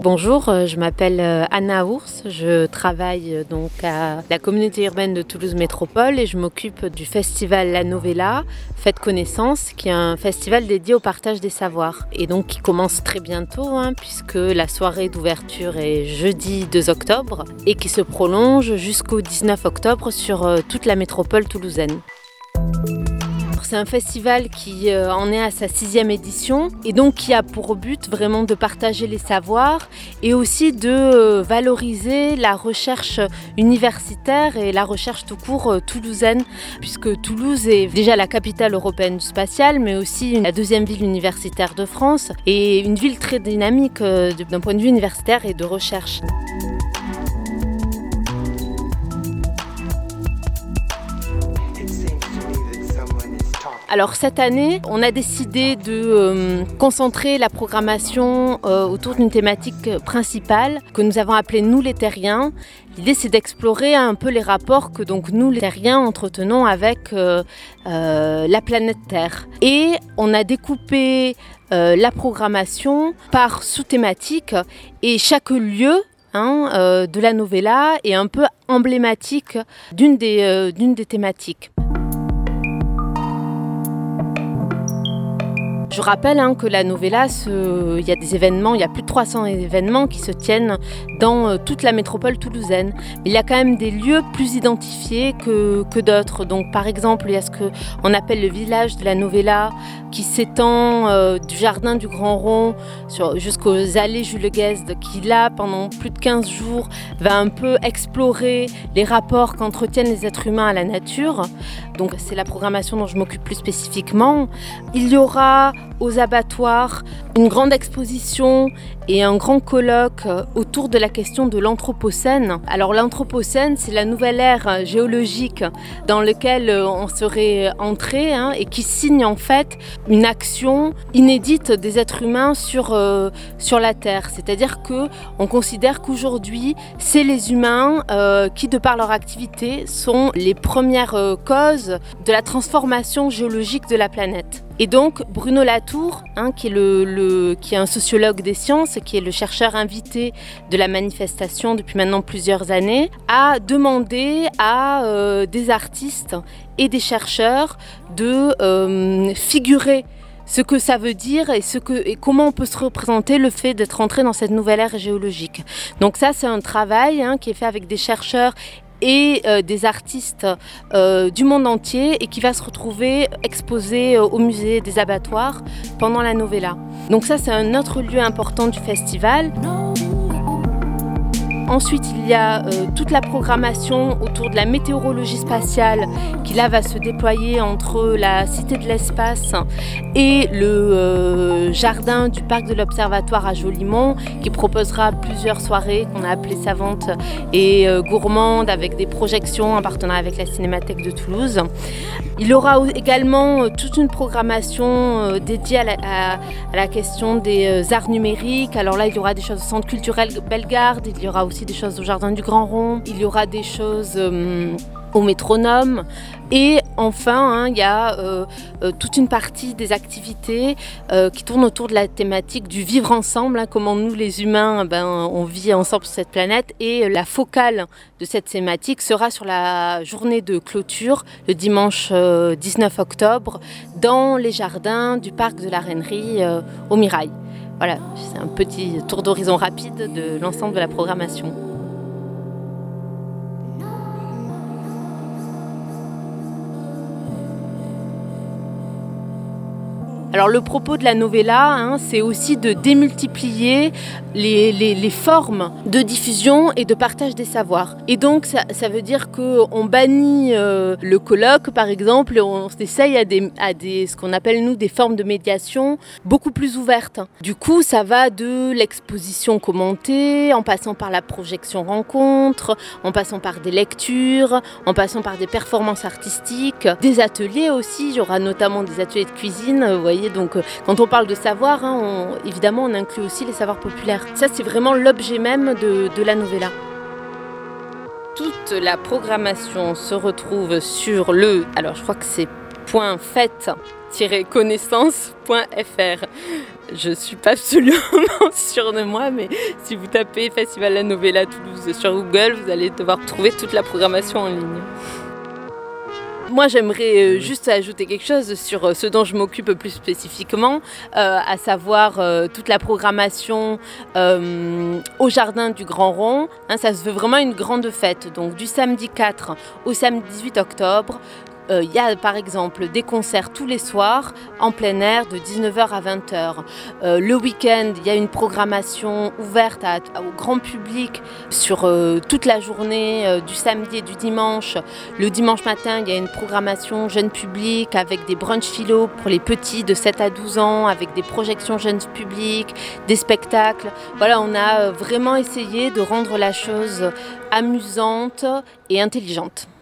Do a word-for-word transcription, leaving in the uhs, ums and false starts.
Bonjour, je m'appelle Anna Ours, je travaille donc à la communauté urbaine de Toulouse Métropole et je m'occupe du festival La Novella, Faites Connaissance, qui est un festival dédié au partage des savoirs et donc qui commence très bientôt hein, puisque la soirée d'ouverture est jeudi deux octobre et qui se prolonge jusqu'au dix-neuf octobre sur toute la métropole toulousaine. C'est un festival qui euh, en est à sa sixième édition et donc qui a pour but vraiment de partager les savoirs et aussi de euh, valoriser la recherche universitaire et la recherche tout court euh, toulousaine, puisque Toulouse est déjà la capitale européenne du spatial, mais aussi la deuxième ville universitaire de France et une ville très dynamique euh, d'un point de vue universitaire et de recherche. Alors cette année, on a décidé de euh, concentrer la programmation euh, autour d'une thématique principale que nous avons appelée Nous les Terriens. L'idée c'est d'explorer un peu les rapports que donc nous les Terriens entretenons avec euh, euh, la planète Terre. Et on a découpé euh, la programmation par sous-thématique et chaque lieu hein, euh, de la novella est un peu emblématique d'une des, euh, d'une des thématiques. Je rappelle hein, que la novella, ce... il y a des événements, il y a plus de trois cents événements qui se tiennent dans euh, toute la métropole toulousaine. Mais il y a quand même des lieux plus identifiés que, que d'autres. Donc par exemple, il y a ce qu'on appelle le village de la novella qui s'étend euh, du jardin du Grand Rond sur, jusqu'aux allées Jules Guesde, qui là, pendant plus de quinze jours, va un peu explorer les rapports qu'entretiennent les êtres humains à la nature. Donc c'est la programmation dont je m'occupe plus spécifiquement. Il y aura aux abattoirs une grande exposition et un grand colloque autour de la question de l'Anthropocène. Alors l'Anthropocène, c'est la nouvelle ère géologique dans laquelle on serait entré hein, et qui signe en fait une action inédite des êtres humains sur, euh, sur la Terre. C'est-à-dire qu'on considère qu'aujourd'hui, c'est les humains euh, qui, de par leur activité, sont les premières euh, causes de la transformation géologique de la planète. Et donc Bruno Latour, hein, qui, est le, le, qui est un sociologue des sciences, qui est le chercheur invité de la manifestation depuis maintenant plusieurs années, a demandé à euh, des artistes et des chercheurs de euh, figurer ce que ça veut dire et, ce que, et comment on peut se représenter le fait d'être entré dans cette nouvelle ère géologique. Donc ça, c'est un travail hein, qui est fait avec des chercheurs et euh, des artistes euh, du monde entier et qui va se retrouver exposé euh, au musée des abattoirs pendant la novella. Donc ça, c'est un autre lieu important du festival. Ensuite, il y a euh, toute la programmation autour de la météorologie spatiale qui là va se déployer entre la Cité de l'Espace et le euh, jardin du parc de l'Observatoire à Jolimont qui proposera plusieurs soirées qu'on a appelées savantes et euh, gourmandes avec des projections en partenariat avec la Cinémathèque de Toulouse. Il y aura également euh, toute une programmation euh, dédiée à la, à, à la question des euh, arts numériques. Alors là, il y aura des choses au Centre culturel Bellegarde, il y aura aussi des choses au Jardin du Grand Rond, il y aura des choses euh, au métronome et enfin hein, il y a euh, euh, toute une partie des activités euh, qui tournent autour de la thématique du vivre ensemble, hein, comment nous les humains ben, on vit ensemble sur cette planète et la focale de cette thématique sera sur la journée de clôture le dimanche euh, dix-neuf octobre dans les jardins du parc de la Reinerie euh, au Mirail. Voilà, c'est un petit tour d'horizon rapide de l'ensemble de la programmation. Alors le propos de la novella, hein, c'est aussi de démultiplier les, les, les formes de diffusion et de partage des savoirs. Et donc ça, ça veut dire qu'on bannit euh, le colloque par exemple, et on s'essaye à, des, à des, ce qu'on appelle nous des formes de médiation beaucoup plus ouvertes. Du coup ça va de l'exposition commentée, en passant par la projection rencontre, en passant par des lectures, en passant par des performances artistiques, des ateliers aussi, il y aura notamment des ateliers de cuisine, vous voyez. Donc, quand on parle de savoir, hein, on, évidemment, on inclut aussi les savoirs populaires. Ça, c'est vraiment l'objet même de, de la novella. Toute la programmation se retrouve sur le... Alors, je crois que c'est point fait tiret connaissance point f r. Je ne suis pas absolument sûre de moi, mais si vous tapez Festival La Novella Toulouse sur Google, vous allez devoir trouver toute la programmation en ligne. Moi, j'aimerais juste ajouter quelque chose sur ce dont je m'occupe plus spécifiquement, euh, à savoir euh, toute la programmation euh, au Jardin du Grand Rond. Hein, ça se veut vraiment une grande fête, donc du samedi quatre au samedi dix-huit octobre. Il euh, y a par exemple des concerts tous les soirs en plein air de dix-neuf heures à vingt heures. Euh, le week-end, il y a une programmation ouverte à, à, au grand public sur euh, toute la journée, euh, du samedi et du dimanche. Le dimanche matin, il y a une programmation jeune public avec des brunchs philo pour les petits de sept à douze ans, avec des projections jeunes publics, des spectacles. Voilà, on a vraiment essayé de rendre la chose amusante et intelligente.